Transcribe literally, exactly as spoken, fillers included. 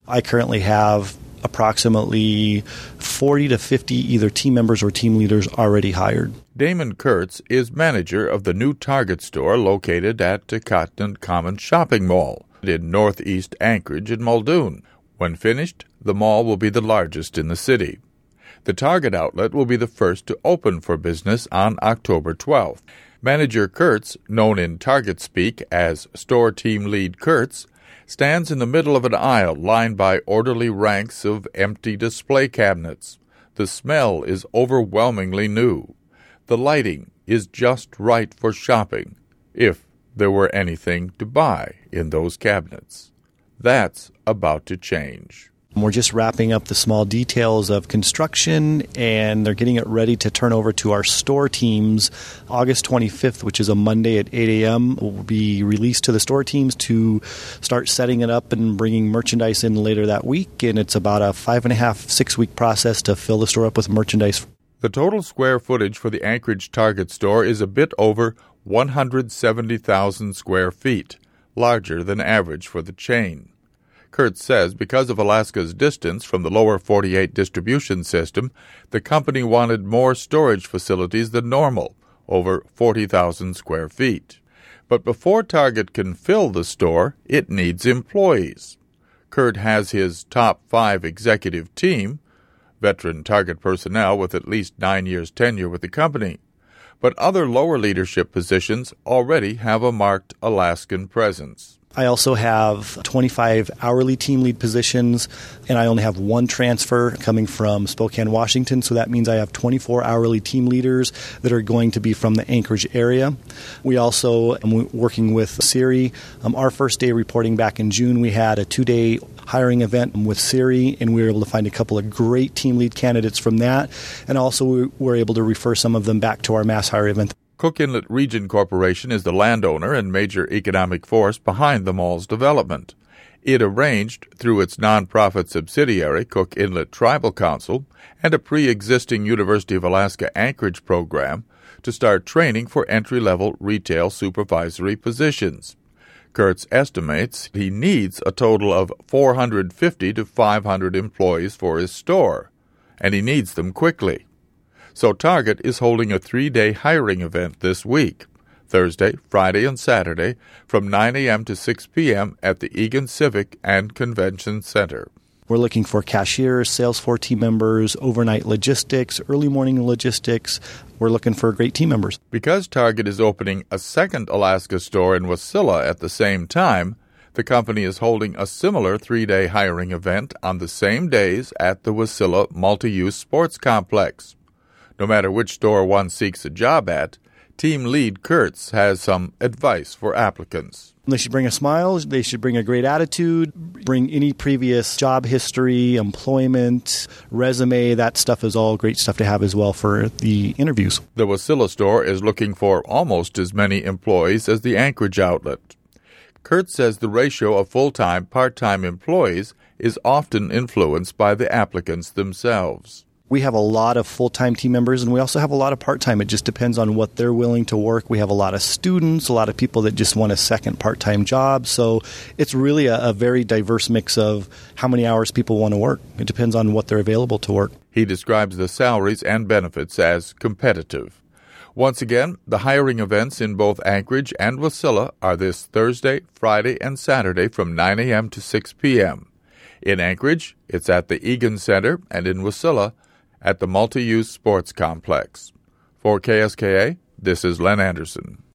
I currently have approximately forty to fifty either team members or team leaders already hired. Damon Kurtz is manager of the new Target store located at Cotton Common Shopping Mall in northeast Anchorage in Muldoon. When finished, the mall will be the largest in the city. The Target outlet will be the first to open for business on October twelfth. Manager Kurtz, known in Target speak as Store Team Lead Kurtz, stands in the middle of an aisle lined by orderly ranks of empty display cabinets. The smell is overwhelmingly new. The lighting is just right for shopping, if there were anything to buy in those cabinets. That's about to change. We're just wrapping up the small details of construction, and they're getting it ready to turn over to our store teams. August twenty-fifth, which is a Monday at eight a.m., will be released to the store teams to start setting it up and bringing merchandise in later that week. And it's about a five and a half, six-week process to fill the store up with merchandise. The total square footage for the Anchorage Target store is a bit over one hundred seventy thousand square feet, larger than average for the chain. Kurtz says because of Alaska's distance from the lower forty-eight distribution system, the company wanted more storage facilities than normal, over forty thousand square feet. But before Target can fill the store, it needs employees. Kurt has his top five executive team, veteran Target personnel with at least nine years tenure with the company. But other lower leadership positions already have a marked Alaskan presence. I also have twenty-five hourly team lead positions, and I only have one transfer coming from Spokane, Washington, so that means I have twenty-four hourly team leaders that are going to be from the Anchorage area. We also am working with Siri. Um, our first day reporting back in June, we had a two-day hiring event with Siri, and we were able to find a couple of great team lead candidates from that, and also we were able to refer some of them back to our mass hire event. Cook Inlet Region Corporation is the landowner and major economic force behind the mall's development. It arranged, through its nonprofit subsidiary, Cook Inlet Tribal Council, and a pre-existing University of Alaska Anchorage program, to start training for entry-level retail supervisory positions. Kurtz estimates he needs a total of four hundred fifty to five hundred employees for his store, and he needs them quickly. So Target is holding a three-day hiring event this week, Thursday, Friday, and Saturday, from nine a.m. to six p.m. at the Egan Civic and Convention Center. We're looking for cashiers, sales floor team members, overnight logistics, early morning logistics. We're looking for great team members. Because Target is opening a second Alaska store in Wasilla at the same time, the company is holding a similar three-day hiring event on the same days at the Wasilla Multi-Use Sports Complex. No matter which store one seeks a job at, Team Lead Kurtz has some advice for applicants. They should bring a smile. They should bring a great attitude, bring any previous job history, employment, resume. That stuff is all great stuff to have as well for the interviews. The Wasilla store is looking for almost as many employees as the Anchorage outlet. Kurtz says the ratio of full-time, part-time employees is often influenced by the applicants themselves. We have a lot of full-time team members, and we also have a lot of part-time. It just depends on what they're willing to work. We have a lot of students, a lot of people that just want a second part-time job. So it's really a, a very diverse mix of how many hours people want to work. It depends on what they're available to work. He describes the salaries and benefits as competitive. Once again, the hiring events in both Anchorage and Wasilla are this Thursday, Friday, and Saturday from nine a.m. to six p.m. In Anchorage, it's at the Egan Center, and in Wasilla, at the Multi-Use Sports Complex. For K S K A, this is Len Anderson.